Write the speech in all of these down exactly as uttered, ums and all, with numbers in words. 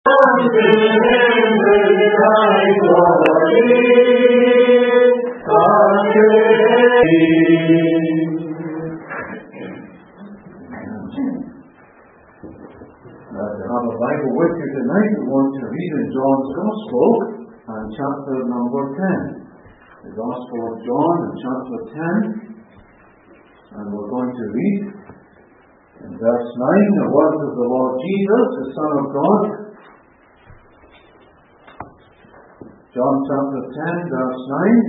Bible with you tonight, we want to read in John's Gospel and chapter number ten. The Gospel of John and chapter ten. And we're going to read in verse nine the words of the Lord Jesus, the Son of God. John chapter ten, verse nine.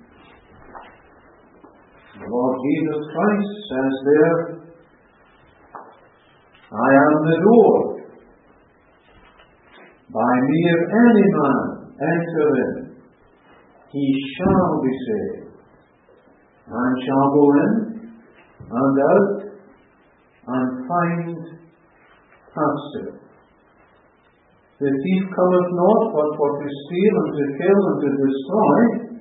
The Lord Jesus Christ says there, I am the door. By me if any man enter in, he shall be saved, and shall go in and out, and find pasture. The thief cometh not but for to steal, and to kill, and to destroy.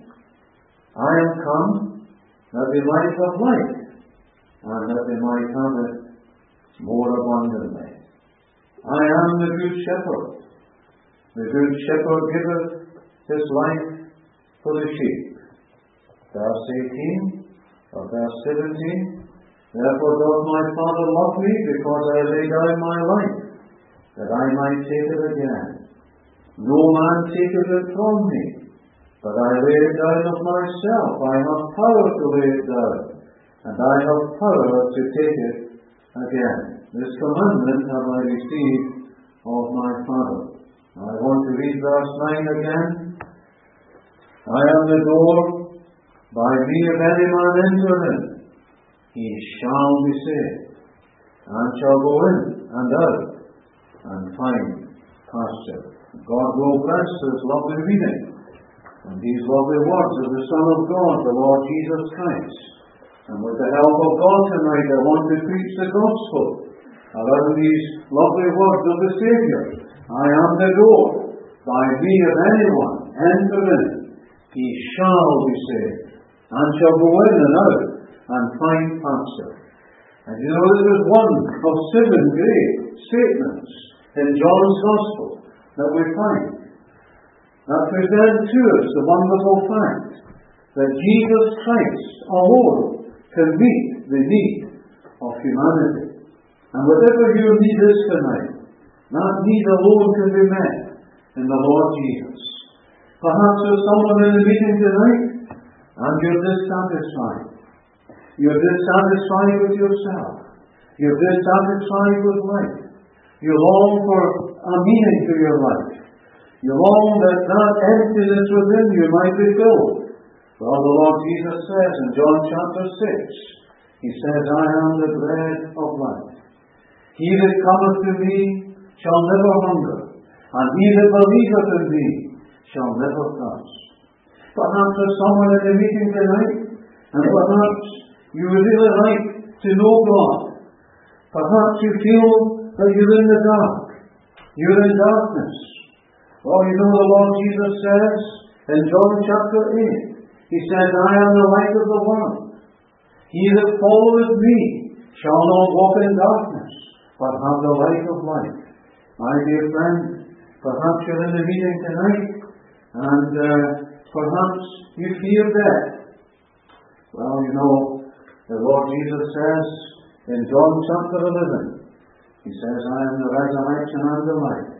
I am come that they might have life, and that they might have it more abundantly. I am the good shepherd. The good shepherd giveth his life for the sheep. Verse eighteen or verse seventeen. Therefore doth my Father love me, because I lay down my life, that I might take it again. No man taketh it from me, but I lay it down of myself. I have power to lay it down, and I have power to take it again. This commandment have I received of my Father. I want to read verse nine again. I am the door. By me if any man enter in, he shall be saved, and shall go in and out, and find pasture. God will bless this lovely reading, and these lovely words of the Son of God, the Lord Jesus Christ. And with the help of God tonight, I want to preach the gospel around these lovely words of the Saviour. I am the door. By me if anyone enter in, he shall be saved, and shall go in and out, and find pasture. And you know, this is one of seven great statements in John's Gospel that we find that present to us the wonderful fact that Jesus Christ alone can meet the need of humanity. And whatever your need is tonight, that need alone can be met in the Lord Jesus. Perhaps there's someone in the meeting tonight, and you're dissatisfied. You're dissatisfied with yourself. You're dissatisfied with life. You long for a meaning to your life. You long that that emptiness within you might be filled. Well, the Lord Jesus says in John chapter six, He says, I am the bread of life. He that cometh to me shall never hunger, and he that believeth in me shall never thirst. Perhaps there's someone in the meeting tonight, and perhaps you would really like to know God. Perhaps you feel that you're in the dark. You're in darkness. Well, you know the Lord Jesus says in John chapter eight, He says, I am the light of the world. He that followeth me shall not walk in darkness, but have the light of life. My dear friend, perhaps you're in the meeting tonight, and uh, perhaps you fear death. Well, you know, the Lord Jesus says in John chapter eleven, He says, I am the resurrection and the life.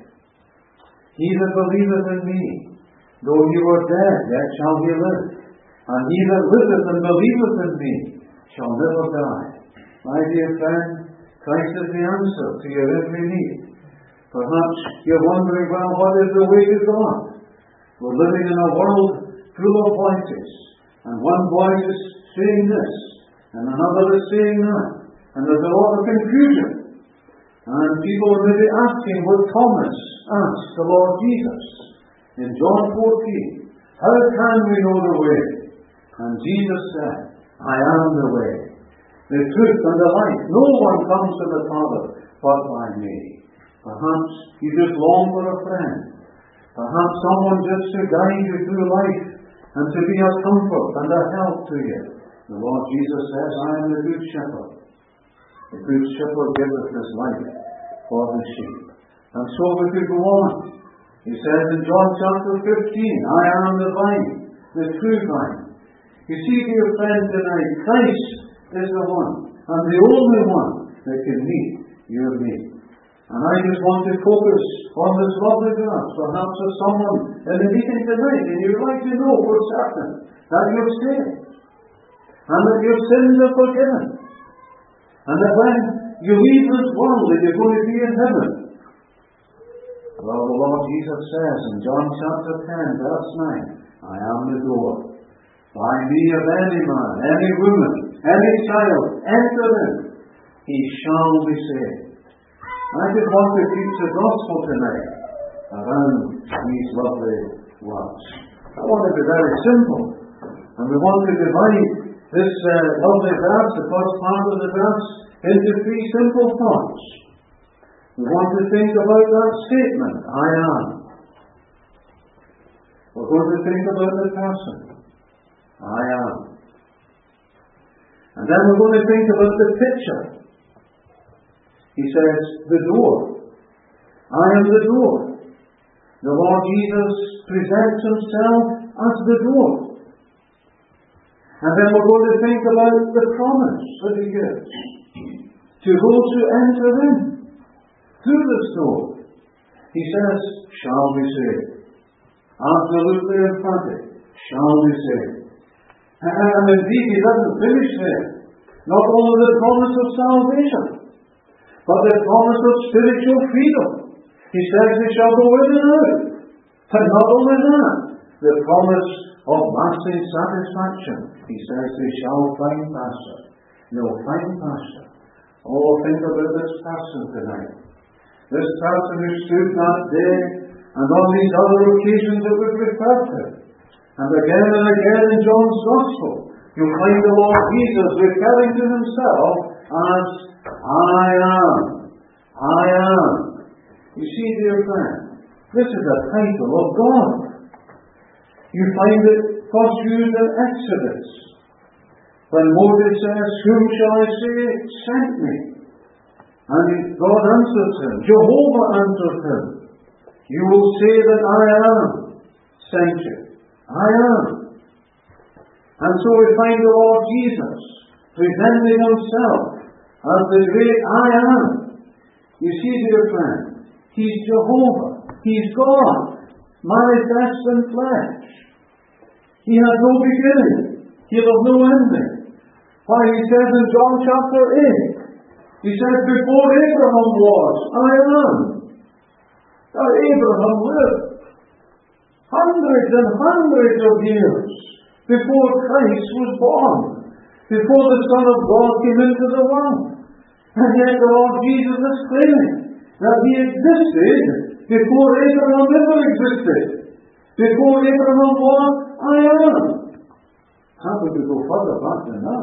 He that believeth in me, though he were dead, yet shall he live. And he that liveth and believeth in me shall never die. My dear friend, Christ is the answer to your every need. Perhaps you're wondering, well, what is the way to God? We're living in a world full of voices, and one voice is saying this, and another is saying that, and there's a lot of confusion. And people are maybe asking what Thomas asked the Lord Jesus in John fourteen, how can we know the way? And Jesus said, I am the way, the truth and the life. No one comes to the Father but by me. Perhaps you just long for a friend. Perhaps someone just to guide you through life and to be a comfort and a help to you. The Lord Jesus says, I am the good shepherd. The good shepherd giveth his life for the sheep. And so we could go on. He says in John chapter fifteen, I am the vine, the true vine. You see, dear friend, tonight, Christ is the one, and the only one that can meet you and me. And I just want to focus on this lovely verse. Perhaps there's someone in the meeting tonight, and you'd like to know for certain that you're saved, and that your sins are forgiven, and that when you leave this world, that you're going to be in heaven. Well, the Lord Jesus says in John chapter ten, verse nine, I am the door. By me if any man, any woman, any child enter in, he shall be saved. I just want to teach the gospel tonight around these lovely words. I want to be very simple, and we want to divide this uh, lovely verse, the first part of the verse, into three simple thoughts. We want to think about that statement, I am. We're going to think about the person, I am. And then we're going to think about the picture. He says, the door. I am the door. The Lord Jesus presents himself as the door. And then we're going to think about the promise that he gives to those who enter in through this door. He says, shall be saved. Absolutely emphatic. Shall be saved. And indeed, he doesn't finish there. Not only the promise of salvation, but the promise of spiritual freedom. He says they shall go in and out. And not only that, the promise of lasting satisfaction. He says they shall find pasture. They'll find pasture. Oh, think about this person tonight. This person who stood that day, and on these other occasions that we've referred to. And again and again in John's Gospel, you'll find the Lord Jesus referring to himself as I am. I am. You see, dear friend, this is a title of God. You find it first used in Exodus, when Moses says, whom shall I say sent me? And God answers him. Jehovah answers him. You will say that I am sent you. I am. And so we find the Lord Jesus presenting himself as the great I am. You see, dear friend, he's Jehovah. He's God, manifest in flesh. He has no beginning. He has no ending. Why, he says in John chapter eight, he says, before Abraham was, I am. Now Abraham lived hundreds and hundreds of years before Christ was born, before the Son of God came into the world. And yet the Lord Jesus is claiming that he existed before Abraham ever existed. Before Abraham was, I am. How could we go further back than that?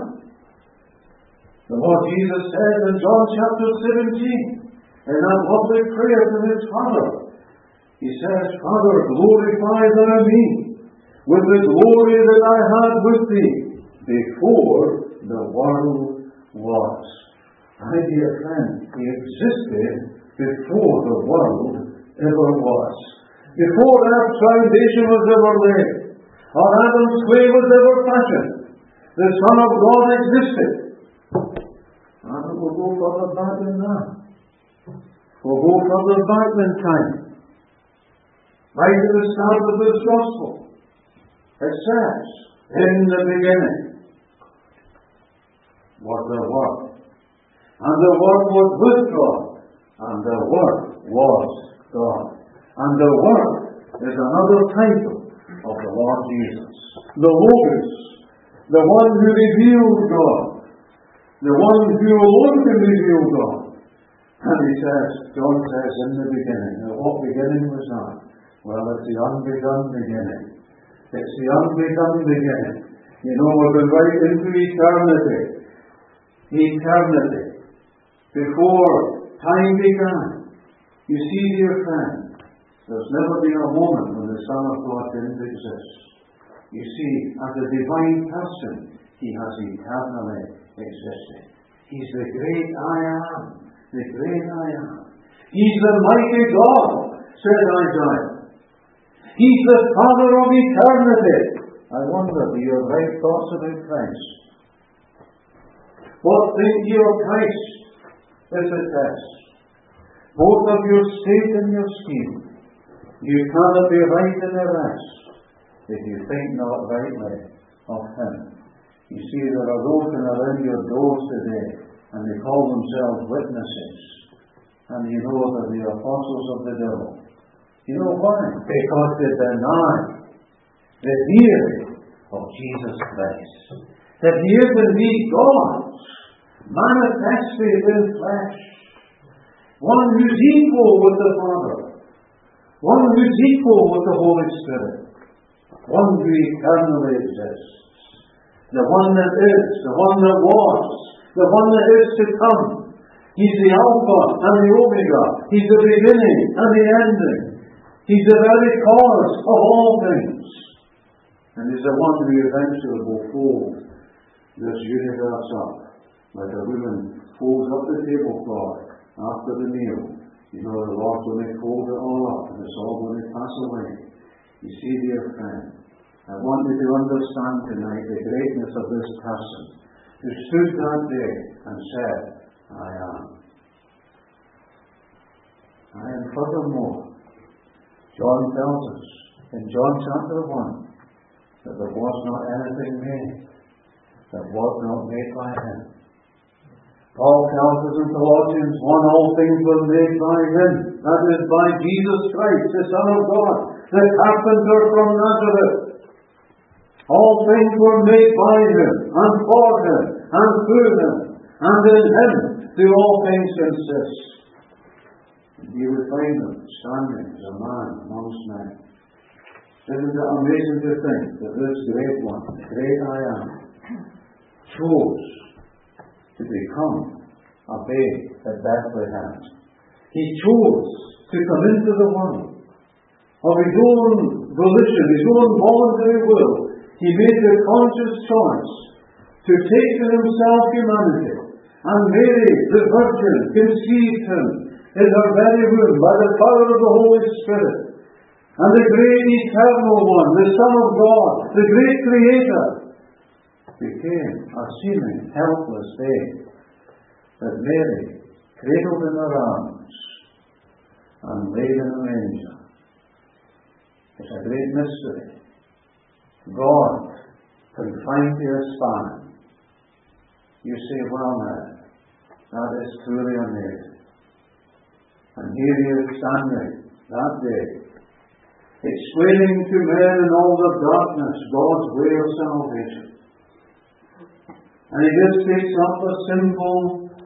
The Lord Jesus said in John chapter seventeen, in that lovely prayer to his Father, he says, Father, glorify thou me with the glory that I had with thee before the world was. My dear friend, he existed before the world ever was. Before Earth's foundation was ever laid, or Adam's clay was ever fashioned, the Son of God existed. And we'll go further back than that. We'll go further back than time. Right at the start of this gospel, it says, in the beginning was the Word, and the Word was with God, and the Word was God. And the Word is another title of the Lord Jesus. The Logos, the one who revealed God, the one who alone can reveal God. And he says, John says, in the beginning. Now what beginning was that? Well, it's the unbegun beginning. It's the unbegun beginning. You know, we've been right into eternity. Eternity. Before time began. You see, dear friend, there's never been a moment when the Son of God didn't exist. You see, as a divine person, he has eternally existed. He's the great I am. The great I am. He's the mighty God, said Isaiah. He's the Father of eternity. I wonder, do you have right thoughts about Christ? What think you of Christ? Is the test. Both of your state and your scheme. You cannot be right in the rest if you think not rightly of Him. You see, there are those in around your doors today, and they call themselves witnesses. And you know they're the apostles of the devil. You know why? Because they deny the deity of Jesus Christ. That He is indeed God, manifested in flesh. One who's equal with the Father. One who's equal with the Holy Spirit. One who eternally exists. The one that is, the one that was, the one that is to come. He's the Alpha and the Omega. He's the beginning and the ending. He's the very cause of all things. And He's the one who eventually will fold this universe up. Like a woman folds up the tablecloth after the meal. You know, the Lord's going to fold it all up and it's all going to pass away. You see, dear friend, I want you to understand tonight the greatness of this person who stood that day and said, I am. I am furthermore. John tells us in John chapter one that there was not anything made that was not made by Him. Paul tells us in Colossians one, all things were made by Him, that is, by Jesus Christ, the Son of God, the carpenter from Nazareth. All things were made by Him, and for Him, and through Him, and in Him do all things consist. And you would find Him standing as a man amongst men. Isn't it amazing to think that this great one, the great I am, chose to become a babe at Bethlehem. He chose to come into the world of His own volition, His own voluntary will. He made the conscious choice to take to Himself humanity, and Mary, the Virgin, conceived Him in her very womb by the power of the Holy Spirit. And the great eternal one, the Son of God, the great Creator, became a seeming helpless babe that Mary cradled in her arms and laid in a manger. It's a great mystery. God confined to a span. You say, well now, that is truly amazing. And here He is standing that day, explaining to men in all the darkness God's way of salvation. And He just takes up a simple,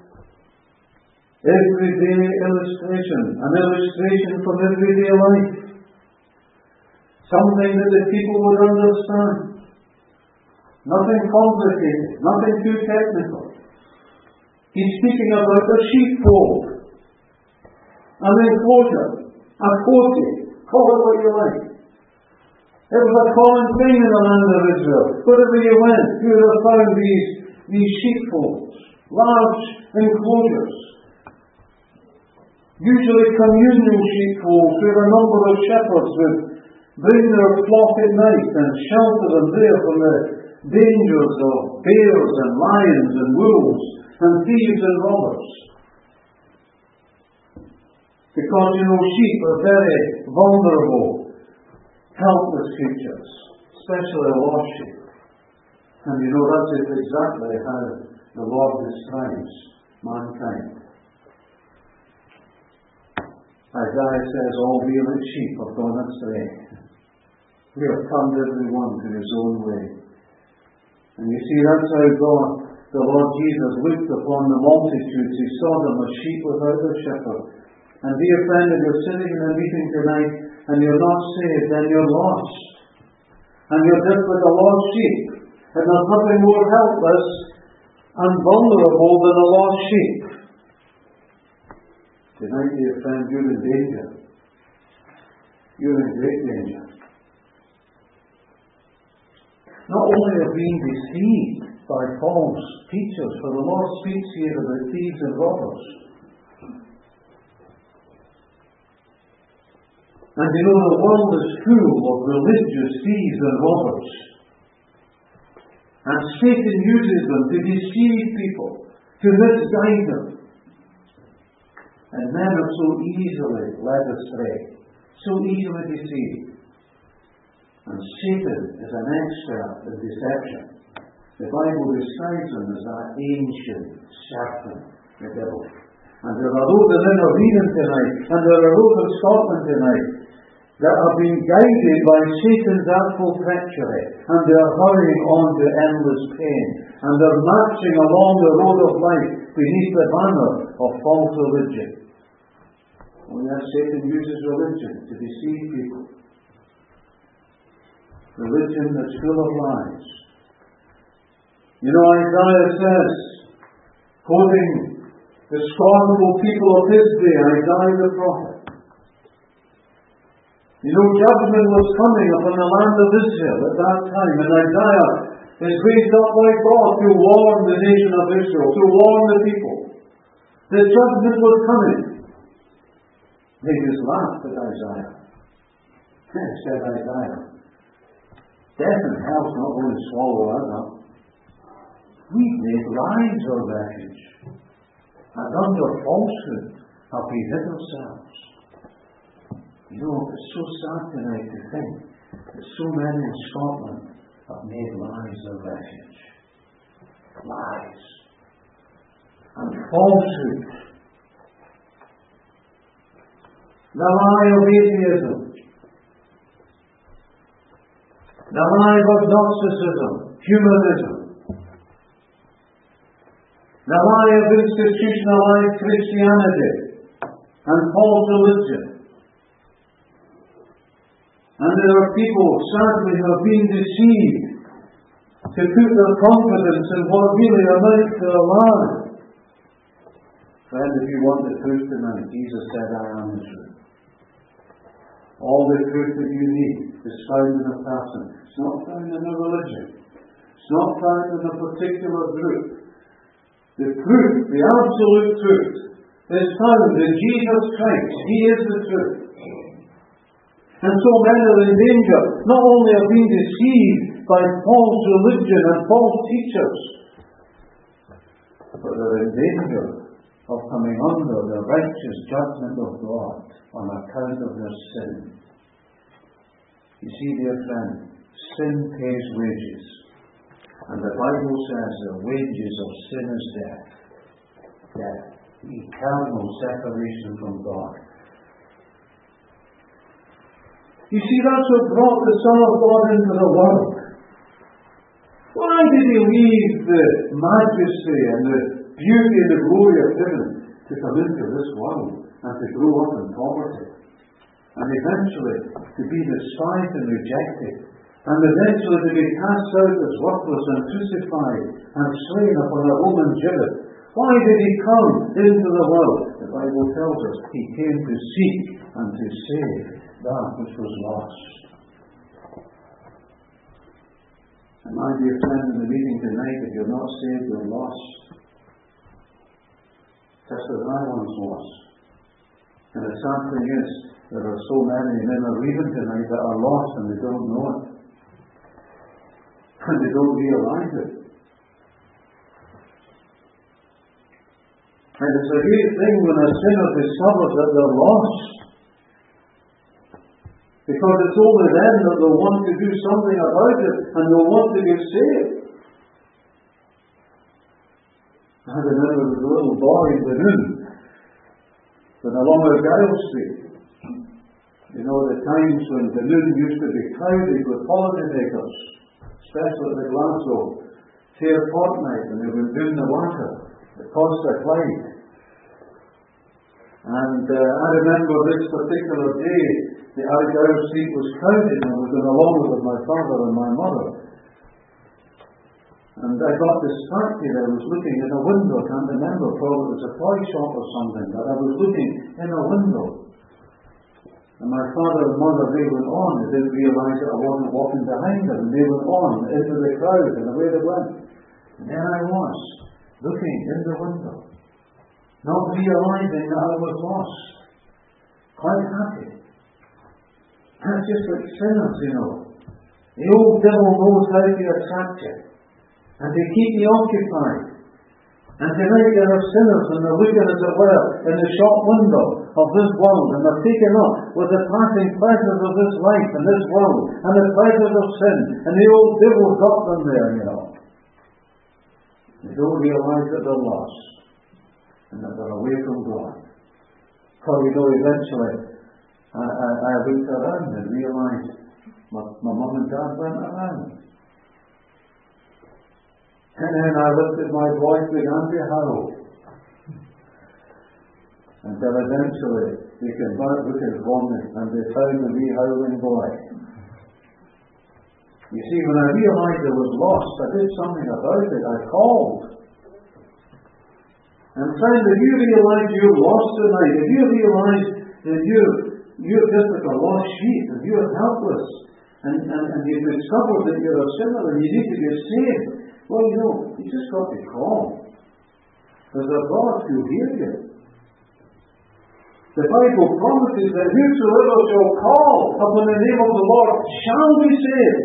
everyday illustration, an illustration from everyday life. Something that the people would understand. Nothing complicated, nothing too technical. He's speaking about a sheepfold, an enclosure, a cote, call it what you like. It was a common thing in the land of Israel. Wherever you went, you would have found these, these sheepfolds, large enclosures. Usually communal sheepfolds where a number of shepherds would bring their flock at night and shelter them there from the dangers of bears and lions and wolves and thieves and robbers. Because, you know, sheep are very vulnerable, helpless creatures, especially a lost sheep. And you know, that is exactly how the Lord describes mankind. Isaiah says, all we like sheep have gone astray. We have turned every one to his own way. And you see, that's how God, the Lord Jesus, looked upon the multitudes. He saw them as sheep without a shepherd. And dear friend, if you're sitting in a meeting tonight and you're not saved, then you're lost. And you're just like a lost sheep. And there's nothing more helpless and vulnerable than a lost sheep. Tonight, dear friend, you're in danger. You're in great danger. Not only are being deceived by false teachers, for the Lord speaks here about thieves and robbers. And you know, the world is full of religious thieves and robbers. And Satan uses them to deceive people, to misguide them. And men are so easily led astray, so easily deceived. And Satan is an expert in deception. The Bible describes him as that ancient serpent, the devil. And there are those in our reading tonight, and there are those in Scotland tonight, that are being guided by Satan's artful treachery, and they are hurrying on to endless pain, and they're marching along the road of life beneath the banner of false religion. Oh yes, Satan uses religion to deceive people. Religion that's full of lies. You know, Isaiah says, quoting the scornful people of his day, Isaiah the prophet, you know, judgment was coming upon the land of Israel at that time, and Isaiah is raised up by God to warn the nation of Israel, to warn the people. The judgment was coming. They just laughed at Isaiah. Said Isaiah, death and hell's not going to swallow us up. We've made lies our refuge, and under falsehood have we hid ourselves. You know, it's so sad tonight to think that so many in Scotland have made lies their refuge. Lies. And falsehood. The lie of atheism. The lie of agnosticism, humanism. The lie of institutionalized Christianity and false religion. And there are people, sadly, who have been deceived to put their confidence in what really amounts to a lie. Friend, if you want the truth tonight, Jesus said, I am the truth. All the truth that you need is found in a person. It's not found in a religion. It's not found in a particular group. The truth, the absolute truth, is found in Jesus Christ. He is the truth. And so men are in danger, not only of being deceived by false religion and false teachers, but they're in danger of coming under the righteous judgment of God on account of their sin. You see, dear friend, sin pays wages. And the Bible says the wages of sin is death. Death. Eternal separation from God. You see, that's what brought the Son of God into the world. Why did he leave the majesty and the beauty and the glory of heaven to come into this world and to grow up in poverty? And eventually to be despised and rejected. And eventually to be cast out as worthless and crucified and slain upon a Roman gibbet. Why did he come into the world? The Bible tells us he came to seek and to save that which was lost. And my dear friend, in the meeting tonight, if you're not saved, you're lost. Just as I was lost. And the sad thing is, there are so many men are even tonight that are lost and they don't know it. And they don't realize it. And it's a great thing when a sinner discovers that they're lost. Because it's only then that they'll want to do something about it and they'll want to get saved. I remember the little boy in the noon when along Argyle Street. You know, the times when the noon used to be crowded with holidaymakers, especially at the Glasgow Fair fortnight when they were doing the water, the Costa Clyde. And uh, I remember this particular day, the Argyle Street was crowded and I was going along with my father and my mother. And I got distracted. I was looking in a window. I can't remember. Probably it was a toy shop or something. But I was looking in a window. And my father and mother, they went on. They didn't realize that I wasn't walking behind them. And they went on into the crowd and away they went. And there I was, looking in the window. Not realizing that I was lost. Quite happy. That's just like sinners, you know. The old devil knows how to attract you and to keep you occupied. And tonight there are sinners and they're looking, as it were, in the shop window of this world, and they're taken up with the passing pleasures of this life and this world and the pleasures of sin, and the old devil's got them there, you know. They don't realize that they're lost and that they're away from God. For you know, eventually I, I, I looked around and realized my, my mum and dad went around. And then I looked at my voice began to howl. Until eventually they came back looking for me and they found the wee howling boy. You see, when I realized I was lost, I did something about it. I called. And friend, if you realize you're lost tonight, if you realize that you're, you're just like a lost sheep, and you're helpless, and, and, and you've discovered that you're a sinner and you need to get saved, well, you know, you just got to call. There's a God who hears you. The Bible promises that whosoever shall call upon the name of the Lord shall be saved.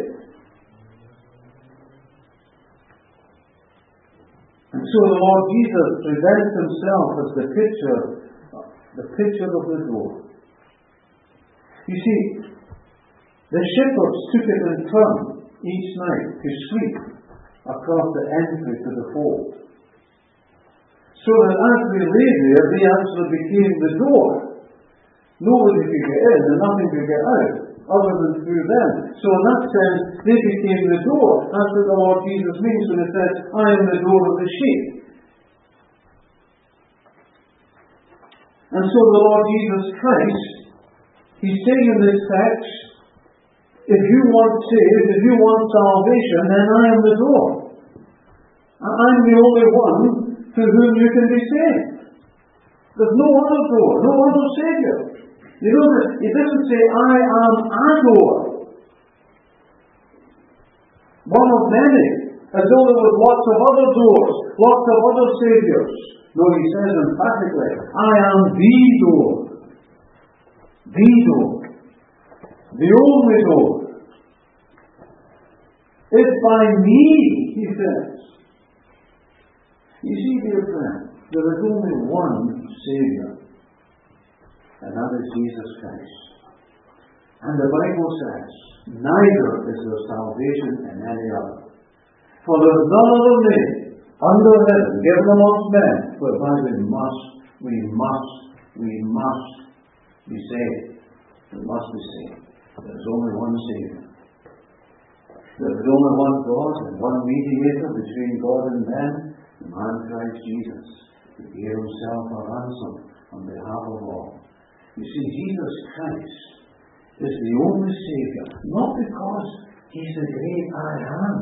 And so the Lord Jesus presents himself as the picture, the picture of the door. You see, the shepherds took it in turn each night to sleep across the entry to the fold. So that as they lay there, they actually became the door. Nobody could get in and nothing could get out other than through them. So in that sense, they became the door. That's what the Lord Jesus means when he says, I am the door of the sheep. And so the Lord Jesus Christ, he's saying in this text, if you want saved, if you want salvation, then I am the door. I'm the only one to whom you can be saved. There's no other door, no other Saviour. You know, it doesn't say, I am a door. One of many, as though there was lots of other doors, lots of other Saviours. No, he says emphatically, I am the door. The door. The only door. It's by me, he says. You see, dear friend, there is only one Saviour, and that is Jesus Christ. And the Bible says, neither is there salvation in any other. For there is none other name under heaven given amongst men whereby we must, we must, we must be saved. We must be saved. There is only one Saviour. There is only one God and one mediator between God and men, the man Christ Jesus, who gave himself a ransom on behalf of all. You see, Jesus Christ is the only Saviour, not because he's the great I am,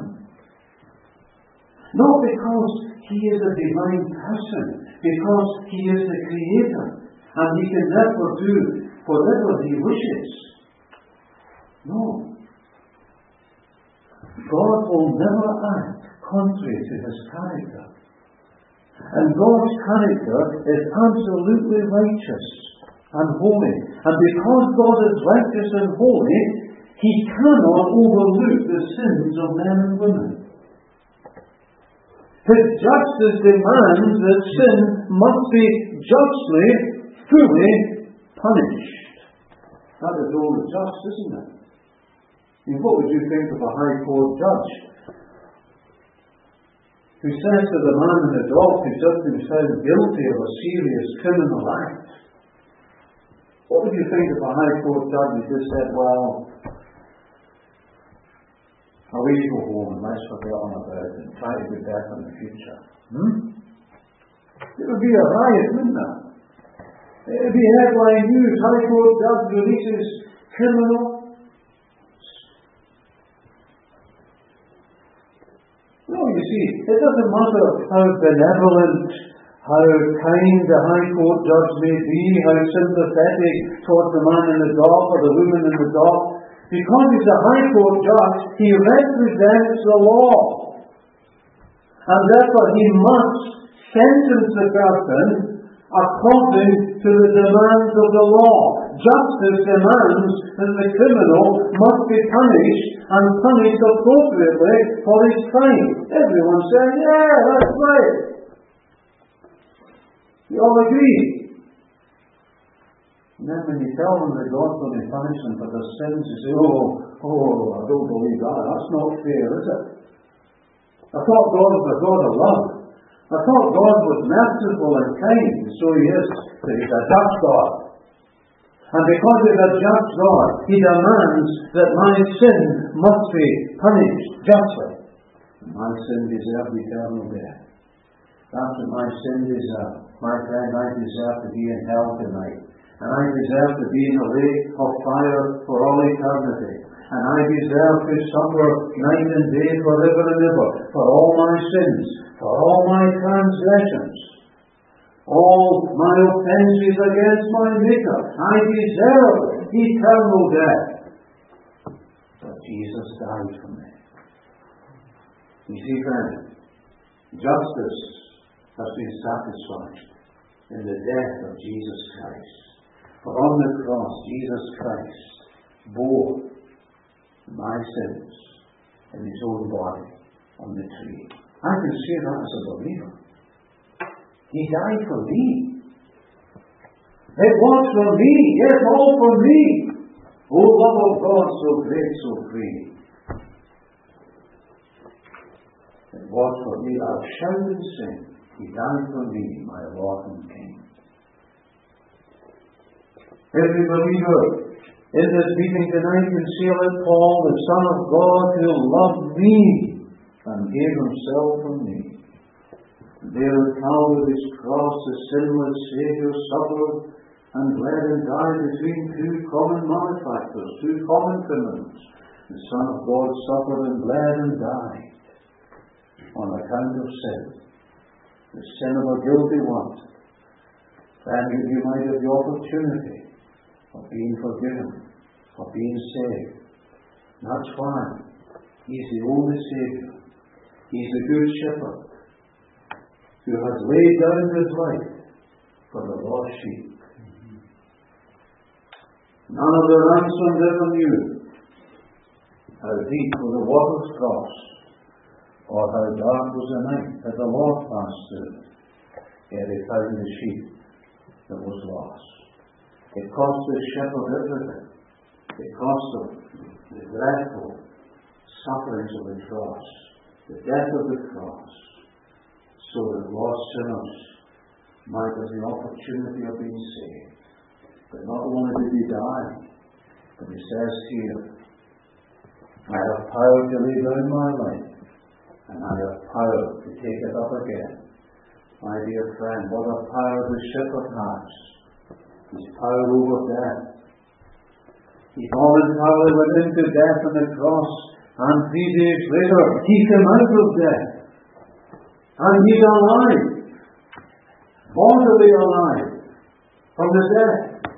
not because he is a divine person, because he is the Creator, and he can therefore do whatever he wishes. No. God will never act contrary to his character. And God's character is absolutely righteous and holy. And because God is righteous and holy, he cannot overlook the sins of men and women. His justice demands that sin must be justly, fully punished. That is only just, isn't it? And what would you think of a high court judge who says to the man in the dock who's just been found guilty of a serious criminal act? What would you think if a high court judge who just said, well, away you go home and let's forget on about it and try to do better in the future? Hmm? It would be a riot, wouldn't it? It would be headline news. High court judge releases criminal. No, you see, it doesn't matter how benevolent, how kind the High Court judge may be, how sympathetic towards the man in the dock or the woman in the dock. Because he's a High Court judge, he represents the law. And therefore he must sentence the person according to the demands of the law. justice demands that the criminal must be punished, and punished appropriately for his crime. Everyone said, yeah, that's right. We all agree. And then when you tell them that God's going to punish them for their sins, you say, oh, oh, I don't believe that. That's not fair, is it? I thought God was a God of love. I thought God was merciful and kind, and so He is. But He's a just God. And because He's a just God, He demands that my sin must be punished justly. My sin deserved eternal death. That's what my sin deserved. My friend, I deserve to be in hell tonight. And I deserve to be in a lake of fire for all eternity. And I deserve to suffer night and day forever and ever for all my sins, for all my transgressions, all my offences against my Maker. I deserve eternal death. But Jesus died for me. You see, friend, justice has been satisfied in the death of Jesus Christ. For on the cross, Jesus Christ bore my sins in His own body on the tree. I can say that as a believer. He died for me. It was for me. Yes, all for me. Oh, love of God, so great, so free. It was for me. I've shouted and sing. He died for me, my Lord and King. Every believer in this meeting tonight can say like Paul, the Son of God who loved me and gave Himself for me. There at Calvary's cross the sinless Saviour suffered and bled and died between two common malefactors, two common criminals. The Son of God suffered and bled and died on account of sin, the sin of a guilty one. Then you might have the opportunity of being forgiven, of being saved. That's why He's the only Saviour. He's the Good Shepherd who has laid down His life for the lost sheep. None of the ransomed ever knew how deep were the waters crossed, or how dark was the night that the Lord passed through, ere He found the sheep that was lost. It cost the shepherd everything. It cost Him the dreadful sufferings of the cross, the death of the cross, so that lost sinners might have the opportunity of being saved. But not only did He die, but He says here, I have power to lay down my life, and I have power to take it up again. My dear friend, what a power the shepherd has. His power over death. He voluntarily went into death on the cross, and three days later He came out of death. And He's alive, bodily alive, from the dead.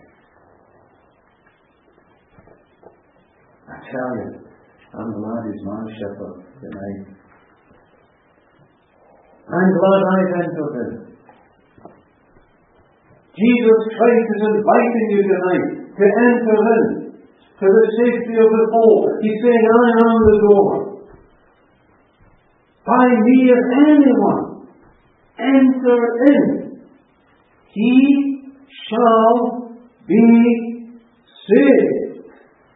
I tell you, I'm glad He's my shepherd tonight. I'm glad I've entered in. Jesus Christ is inviting you tonight to enter in to the safety of the fold. He's saying, I am the door. By me if anyone enter in, he shall be saved.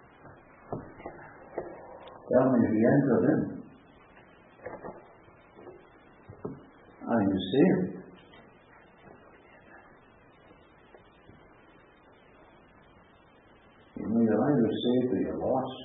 Tell me, if he entered in, are you saved? You know, you're either saved or you're lost.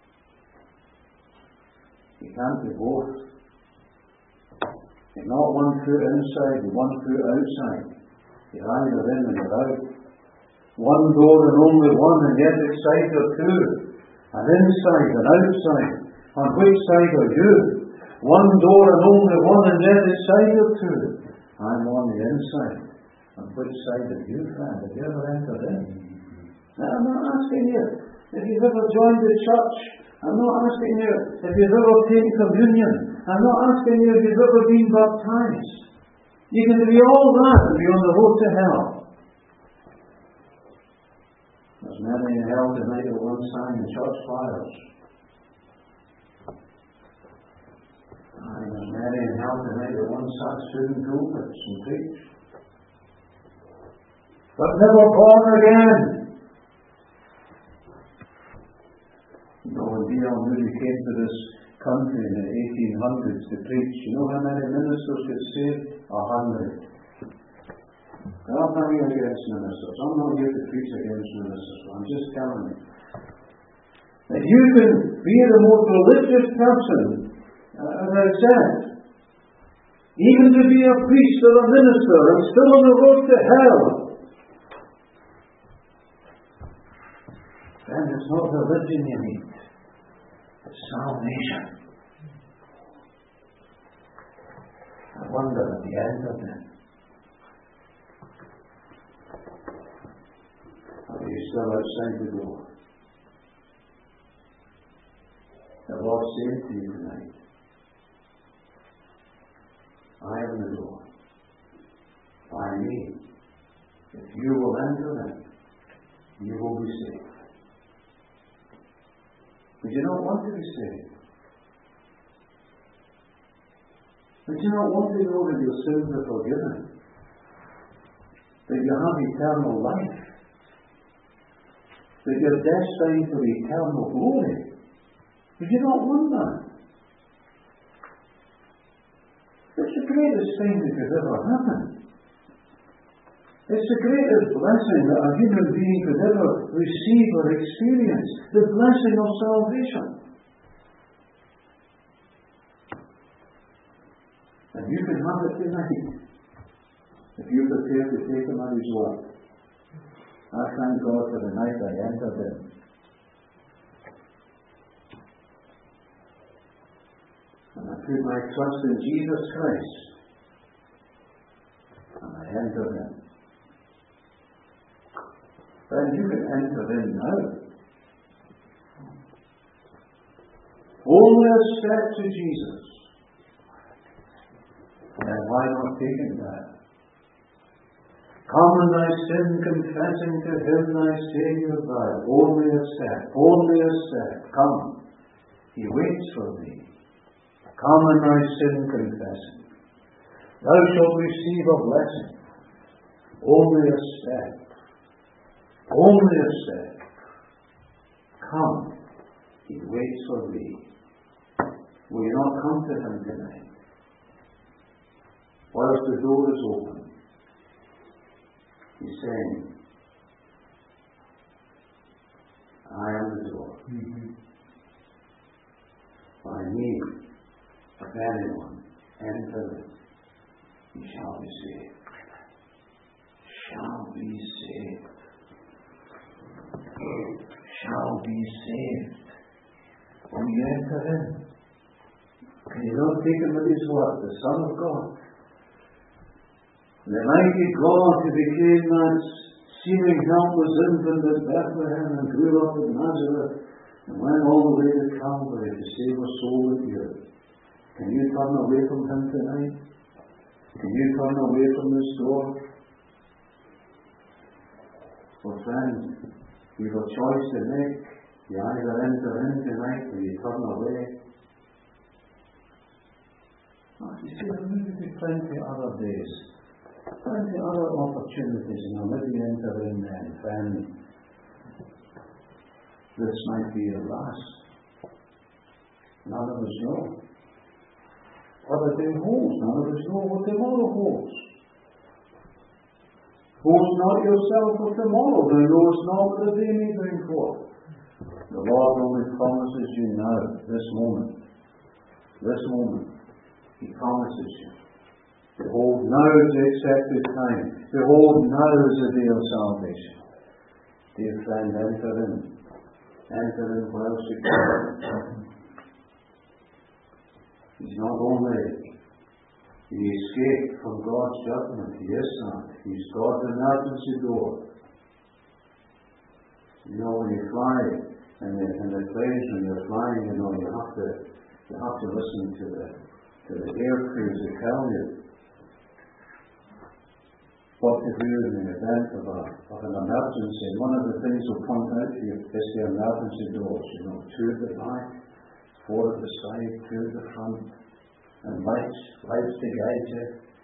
You can't be both. You're not one foot inside and one foot outside. You're either in or you're out. One door and only one, and yet inside are two. And inside and outside. On which side are you? One door and only one, and yet inside are two. I'm on the inside. On which side are you, friend? Have you ever entered in? Now, I'm not asking you if you've ever joined the church. I'm not asking you if you've ever taken communion. I'm not asking you if you've ever been baptized. You can be all that and be on the road to hell. many in hell tonight that once sang in church choirs. And there's many in hell tonight that once sat stood in pulpits and preached. But never born again. You know, when D L Moody came to this country in the eighteen hundreds to preach, you know how many ministers got saved? A hundred. I'm not here against ministers. I'm not here to preach against ministers. I'm just telling you that you can be the most religious person, uh, as I said, even to be a priest or a minister, and still on the road to hell. Then it's not religion you need. It's salvation. I wonder at the end of it, are you still outside the door? The Lord said to you tonight, I am the door. By me, if you will enter in, you will be saved. But you don't want to be saved. But you don't want to know that your sins are forgiven. That you have eternal life. That you're destined for eternal glory. But you don't want that. It's the greatest thing that could ever happen. It's the greatest blessing that a human being could ever receive or experience. The blessing of salvation. And you can have it tonight if you're prepared to take him at his word. I thank God for the night I entered in. And I put my trust in Jesus Christ. And I entered in. Then you can enter in now. Only a step to Jesus. And why not take it now? Come in thy sin, confessing to him thy Saviour thou. Only a step, only a step. Come. He waits for thee. Come in thy sin, confessing. Thou shalt receive a blessing. Only a step. Only a step. Come. He waits for thee. Will you not come to him tonight? Whilst the door is open. He's saying, I am the door. Mm-hmm. By me, if anyone enter, he shall be saved. Shall be saved. Shall be saved. When you enter in, can you not take him at his word, the Son of God? The mighty God who became that seeming helpless infant at Bethlehem and grew up in Nazareth and went all the way to Calvary to save a soul with you. Can you turn away from him tonight? Can you turn away from this door? Well, friend, you have a choice to make. You either enter in tonight or you turn away. Oh, you see, there may be plenty of other days. Plenty of other opportunities, you know, maybe enter in then, friend. This might be your last. None of us know what the day holds. None of us know what tomorrow holds. Boast not yourself of tomorrow, thou knowest not what the day may bring forth. The Lord only promises you now, this moment. This moment. He promises you. Behold, now is the accepted time. Behold, now is the day of salvation. Dear friend, enter in. Enter in whilst you can. He's not only the escape from God's judgment. He is not. He's God's emergency door. You know, when you fly in the, in the planes, when you're flying, you know, you have to you have to listen to the to the air crews that tell you. what to do in the event of, a, of an emergency. And one of the things we'll point out to you is the emergency doors. You know, two at the back, four at the side, two at the front, and lights, lights to guide you.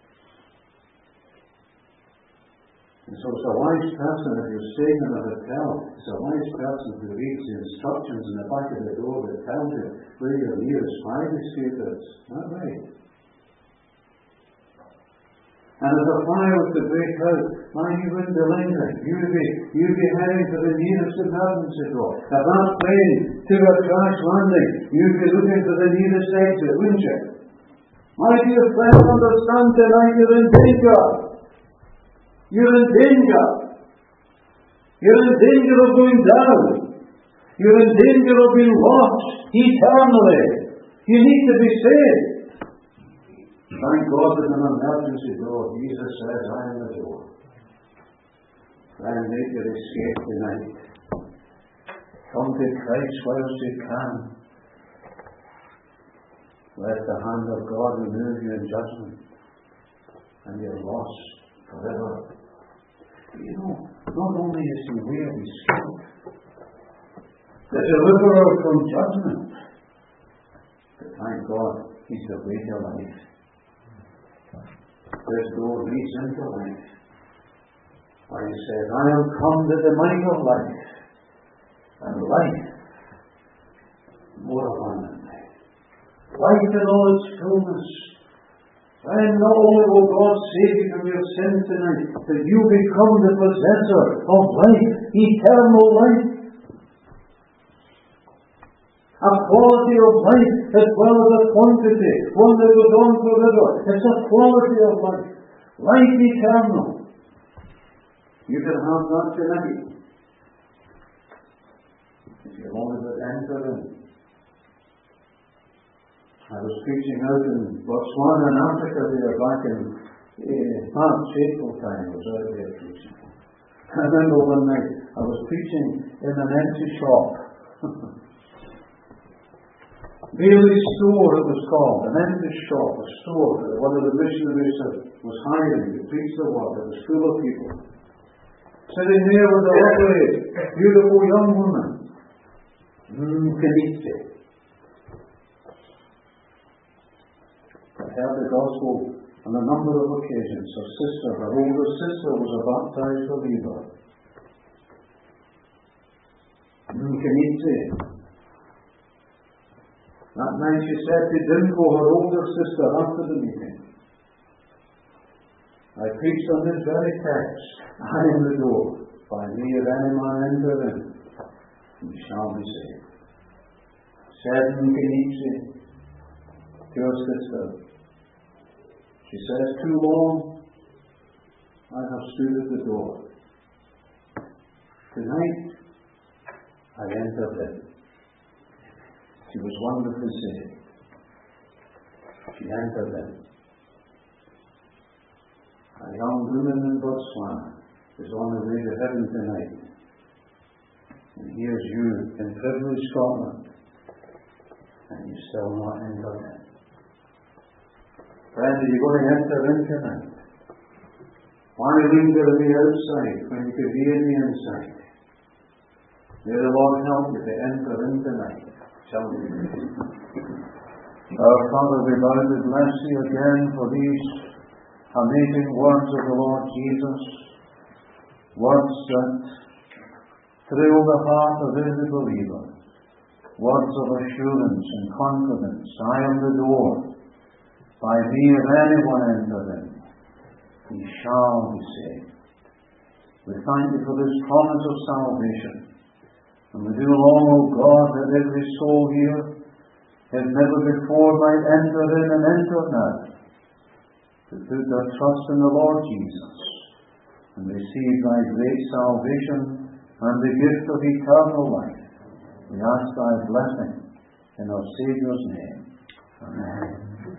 And so it's a wise person, if you're staying in a hotel, it's a wise person who reads the instructions in the back of the door that tells you where your nearest fire escape is. Not right. And if a fire was to break out, man, you wouldn't be lingering. You'd be, you'd be heading for the nearest emergency door. If that plane took a crash landing, you'd be looking for the nearest exit, wouldn't you? My dear friend, understand tonight you're in danger. You're in danger. You're in danger of going down. You're in danger of being lost eternally. You need to be saved. Thank God that in an emergency door, Jesus says, I am the door. Friend, make your escape tonight. Come to Christ whilst you can. Let the hand of God remove you in judgment, and you're lost forever. You know, not only is He way of escape, the deliverer from judgment, but thank God, He's the way to life. This door leads into life. Why He says, I am come that they might have life, and life more abundantly. Life in all its fullness. And not only will God save you from your sin tonight, but you become the possessor of life, eternal life. A quality of life as well as a quantity, one that goes on forever. It's a quality of life. Life eternal. You can have that tonight. If you only but enter in. I was preaching out in Botswana in Africa there back in uh, March, April time. I was out there preaching. I remember one night I was preaching in an empty shop. Bailey's Store it was called, an empty shop, a store that one of the missionaries was hiring to preach the word. It was full of people. Sitting there with a lovely, beautiful young woman. Mmm, Kenite. I heard the gospel on a number of occasions. Her sister, her older sister, was a baptized believer. Kenite. That night she said to Dimko, her older sister, after the meeting, I preached on this very text, I am the door. By me if any man enter in, he shall be saved. Said Kenite to her sister, she says, too long I have stood at the door. Tonight I entered in. She was wonderfully saved. She entered in. A young woman in Botswana is on the way to heaven tonight. And here's you in privileged Scotland, and you still not entered in. Friend, are you going to enter in tonight? Why linger on the outside when you could be in the inside? May the Lord help you to enter in tonight. Shall we? Our Father, we bow to bless you again for these amazing words of the Lord Jesus. Words that thrill the heart of every believer. Words of assurance and confidence. I am the door. By me if anyone enter in, he shall be saved. We thank you for this promise of salvation. And we do long, O God, that every soul here has never before might enter in and enter now, to put their trust in the Lord Jesus and receive thy great salvation and the gift of eternal life. We ask thy blessing in our Saviour's name. Amen.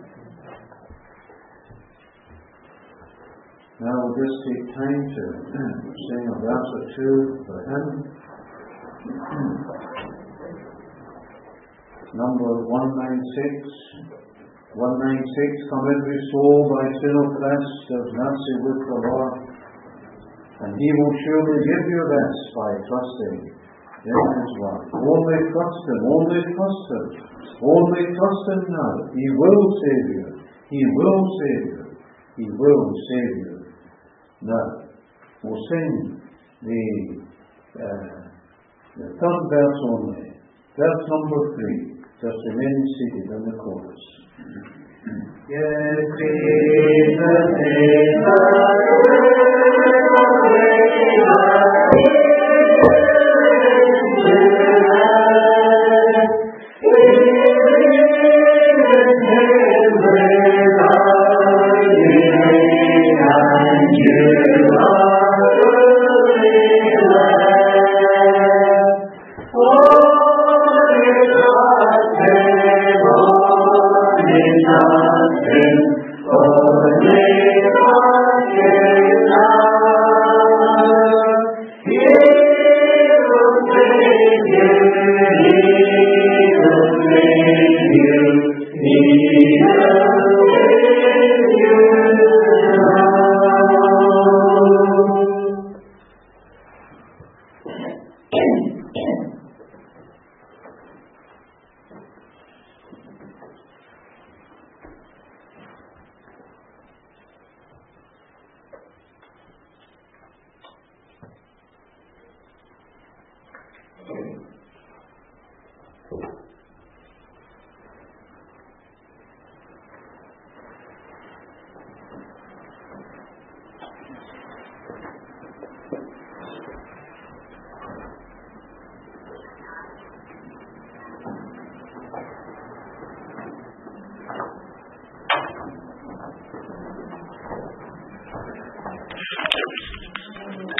Now we'll just take time to sing a verse or two for him. Number one ninety-six. one ninety-six. Come every soul by sin oppressed, have mercy with the Lord. And He will surely give you rest by trusting in His word. Only trust Him, only trust Him, only trust Him now. He will save you. He will save you. He will save you. Now, we'll sing the, uh, the third verse only. Verse number three. Just remain seated in the chorus. Yes, Jesus is the